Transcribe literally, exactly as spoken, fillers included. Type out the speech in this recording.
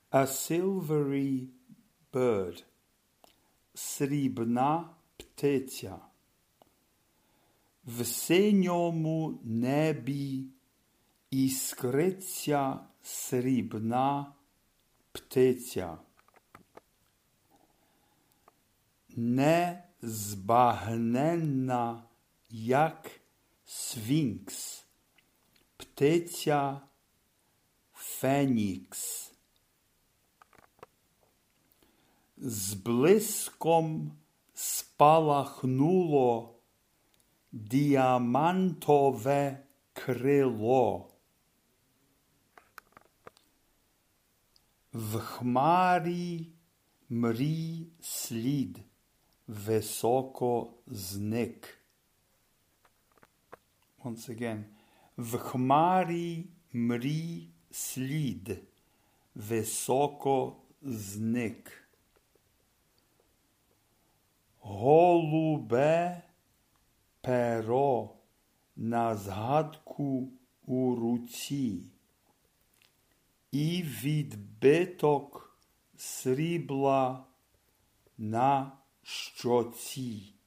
A silvery bird. Срібна птиця. В синьому небі іскриться срібна птиця. Незбагненна, як сфінкс, птиця Фенікс. З блиском спалахнуло діамантове крило. В хмарі мрій слід високо зник. Once again. В хмарі мрій слід високо зник. Голубе перо на згадку у руці і відбиток срібла на щоці.